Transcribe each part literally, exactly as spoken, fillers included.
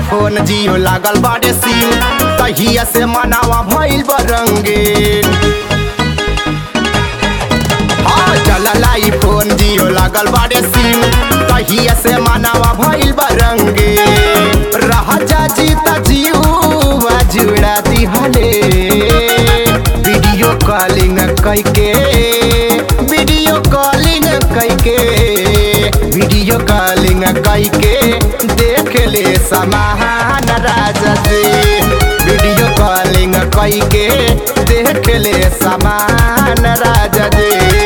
Phone जियो लागल बाड़े scene तहिया से मनावा भइल बरंगीन। हाँ चलला ई फोन जियो लागल बाड़े सीन तहिया से मनावा भइल बरंगीन। राजा जी त जीवा जुड़ा दिहले वीडियो कॉलिंग कैके वीडियो कॉलिंग कैके वीडियो कॉलिंग कैके देख ले समान राजा जी। वीडियो कॉलिंग कैके देख ले समान राजा जी।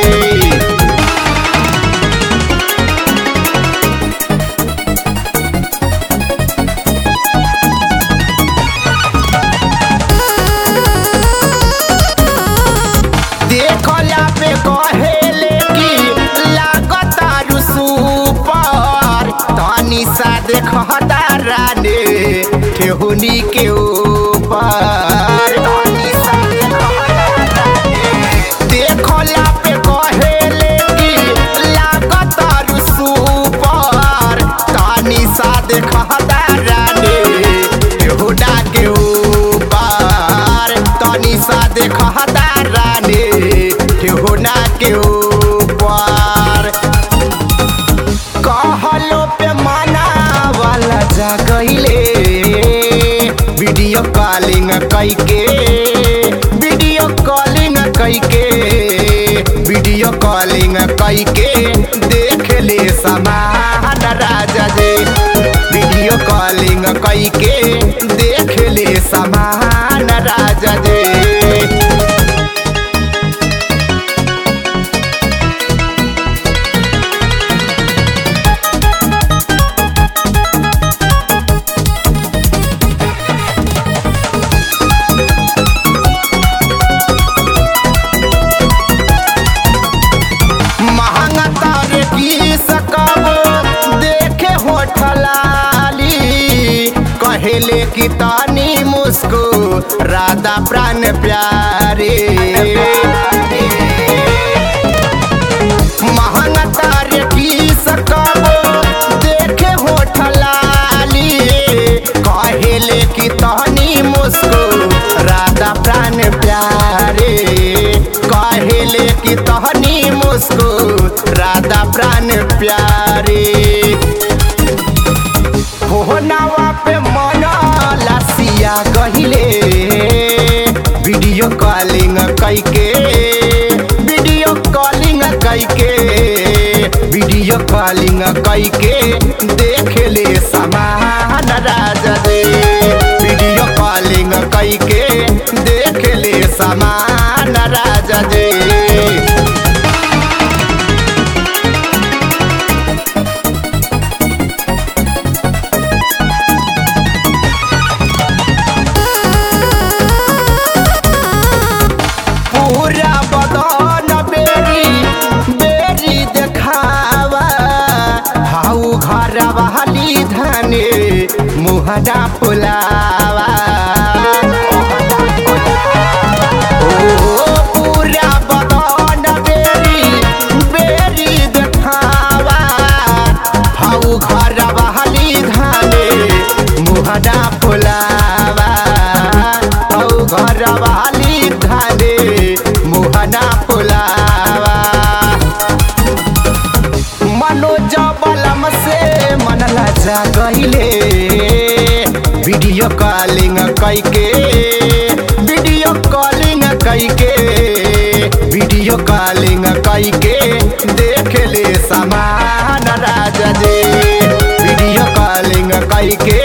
देखला पे कहेले कि लागता रुसूपर तनी सा देखता राने ठेहुनी के ऊपर। देखला पे कहेले कि लागता रुसूपर तनी सा देखता राने ठेहुना के ऊपर। तनी सा देखता ठेहुना के ऊपर कहलो पे माना वाला जा गईले वीडियो कॉलिंग कैके वीडियो कॉलिंग कैके वीडियो कॉलिंग कैके देख ले समान राजा जी। वीडियो कॉलिंग कैके देख ले समान राजा जी। कहेले कि तानी मुस्को राधा प्राण प्यारे महंगा तारे की सकबो देखे होठ लाली। कहेले कि तानी मुस्को राधा प्राण प्यारे कहेले कि तानी मुस्को राधा प्राण प्यारे। होनावा पे मना लसिया गहिले वीडियो कॉलिंग कैके वीडियो कॉलिंग कैके वीडियो कॉलिंग कैके देख ले समान राजा जी। वीडियो कॉलिंग कैके देख ले समान राजा जी। पूरा बदन बेरी बेरी देखावा हाउ घर वाली धने मुहना फुलावा। ओ पूरा बदन बेरी बेरी देखावा हाउ घर वाली धने मुहना फुलावा। हाउ घर वाली धने मुहना फुलावा। मनोज बलम से मनला जा गईले वीडियो कॉलिंग कैके वीडियो कॉलिंग कैके वीडियो कॉलिंग कैके देख ले समान राजा जी। वीडियो कॉलिंग कैके